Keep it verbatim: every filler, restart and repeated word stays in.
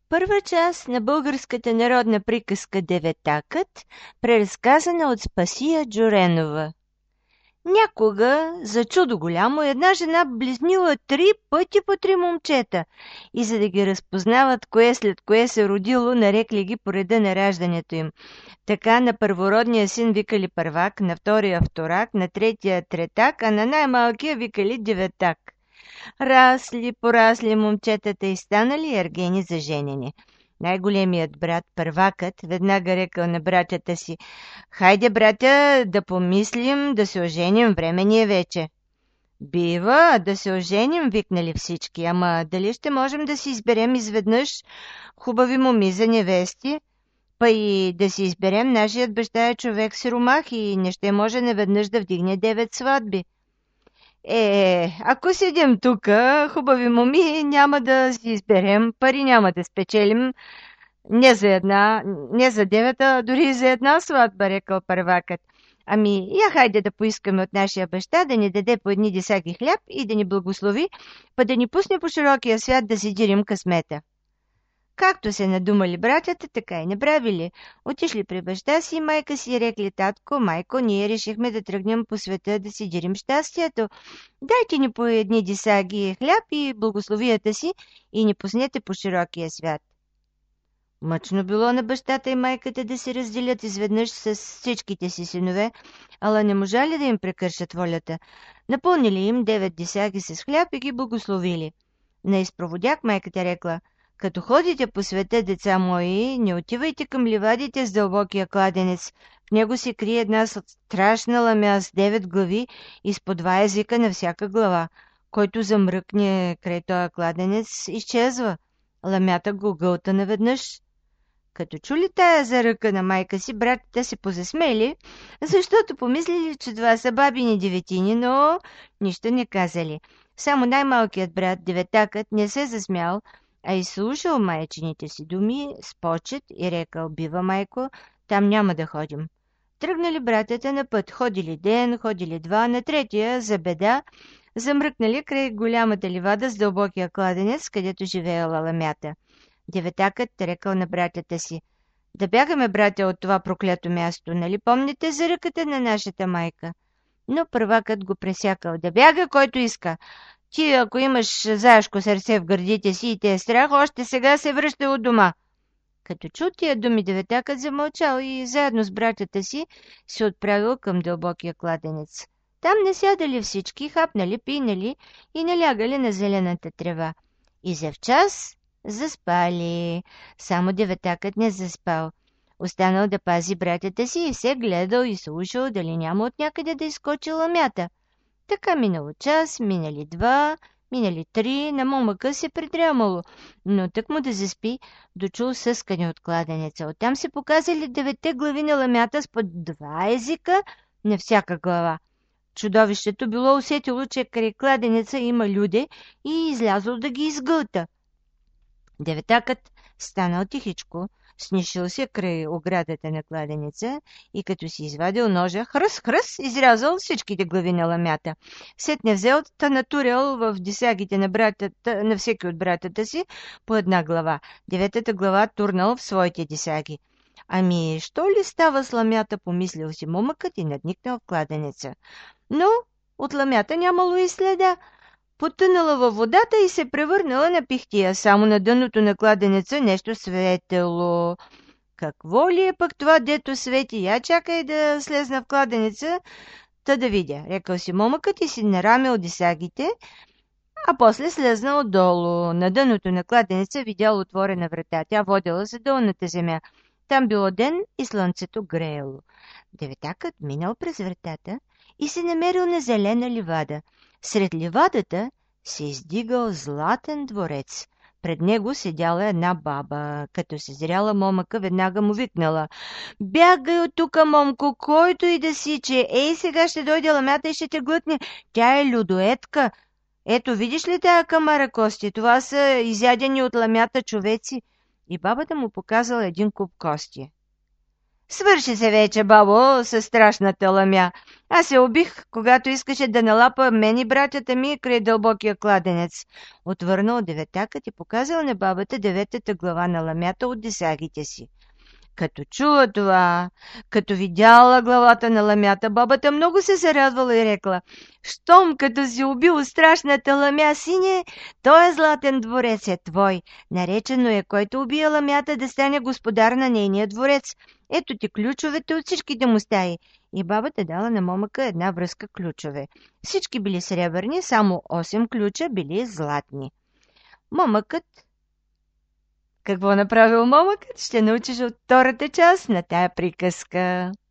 Първа част на българската народна приказка Деветакът, преразказана от Спасия Джуренова. Някога, за чудо голямо, една жена близнила три пъти по три момчета и за да ги разпознават кое след кое се родило, нарекли ги по реда на раждането им. Така на първородния син викали първак, на втория вторак, на третия третак, а на най-малкия викали деветак. Расли, порасли момчетата и станали ергени за женене. Най-големият брат, първакът, веднага рекал на братята си: „Хайде, братя, да помислим, да се оженим, време ни е вече.“ „Бива, да се оженим“, викнали всички, „ама дали ще можем да си изберем изведнъж хубави моми за невести? Па и да си изберем, нашият баща е човек сиромах и не ще може наведнъж да вдигне девет сватби.“ „Е, ако седим тука, хубави моми, няма да си изберем, пари няма да спечелим, не за една, не за девет, а дори и за една сватба“, рекал първакът. „Ами, я хайде да поискаме от нашия баща да ни даде по едни десаги хляб и да ни благослови, па да ни пусне по широкия свят да си дирим късмета.“ Както се надумали братята, така и направили. Отишли при баща си и майка си, рекли: „Татко, майко, ние решихме да тръгнем по света да си дирим щастието. Дайте ни по едни десаги хляб и благословията си и ни пуснете по широкия свят.“ Мъчно било на бащата и майката да се разделят изведнъж с всичките си синове, ала не можали да им прекършат волята. Напълнили им девет десаги с хляб и ги благословили. На изпроводяк майката рекла: „Като ходите по света, деца мои, не отивайте към ливадите с дълбокия кладенец. В него се крие една страшна ламя с девет глави и с по два езика на всяка глава. Който замръкне край този кладенец, изчезва. Ламята го гълта наведнъж.“ Като чули тая заръка на майка си, братята се позасмели, защото помислили, че това са бабини деветини, но нищо не казали. Само най-малкият брат, деветакът, не се засмял, а изслушал майчините си думи с почет и рекал: „Бива, майко, там няма да ходим.“ Тръгнали братята на път, ходили ден, ходили два, на третия, за беда, замръкнали край голямата ливада с дълбокия кладенец, където живеела ламята. Деветакът рекал на братята си: „Да бягаме, братя, от това проклето място, нали помните за ръката на нашата майка?“ Но първакът го пресякал: „Да бяга който иска. Ти, ако имаш заешко сърце в гърдите си и те е страх, още сега се връща от дома.“ Като чу тия думи, деветакът замълчал и заедно с братята си се отправил към дълбокия кладенец. Там не сядали всички, хапнали, пинали и налягали на зелената трева. И за в час заспали. Само деветакът не заспал. Останал да пази братята си и се гледал и слушал дали няма от някъде да изкочи ламята. Така минало час, минали два, минали три, на момъка се придрямало, но тък му да заспи, дочул съскане от кладенеца. Оттам се показали деветте глави на ламята с по два езика на всяка глава. Чудовището било усетило, че край кладенеца има люде и излязло да ги изгълта. Деветакът станал тихичко, снишил се край оградата на кладенеца и като си извадил ножа, хръс-хръс, изрязал всичките глави на ламята. Сетне взел, та натурял в десагите на, братата, на всеки от братата си по една глава. Деветата глава турнал в своите десаги. „Ами, що ли става с ламята?“ помислил си момъкът и надникнал в кладенеца. Но от ламята нямало и следа. Потънала във водата и се превърнала на пихтия. Само на дъното на кладенеца нещо светело. „Какво ли е пък това, дето свети? Я чакай да слезна в кладенеца, та да видя“, рекал си момъкът и си нарамил десагите, а после слезнал долу. На дъното на кладенеца видял отворена врата. Тя водела за долната земя. Там било ден и слънцето греело. Деветакът минал през вратата и се намерил на зелена ливада. Сред ливадата се издигал златен дворец. Пред него седяла една баба. Като се зряла момъка, веднага му викнала: „Бягай от тука, момко, който и да си, че ей сега ще дойде ламята и ще те глътне. Тя е людоедка. Ето, видиш ли тая камара кости? Това са изядени от ламята човеци.“ И бабата му показала един куп кости. Свърши се вече, бабо, със страшната ламя. Аз се убих, когато искаше да налапа мен и братята ми край дълбокия кладенец. Отвърнал деветакът и показал на бабата деветата глава на ламята от десагите си. Като чула това, като видяла главата на ламята, бабата много се зарадвала и рекла: «Щом като си убил страшната ламя, сине, този златен дворец е твой. Наречено е, който убие ламята, да стане господар на нейния дворец. Ето ти ключовете от всичките му стаи». И бабата дала на момъка една връзка ключове. Всички били сребърни, само осем ключа били златни. Момъкът Какво направил момъкът, ще научиш от втората част на тая приказка.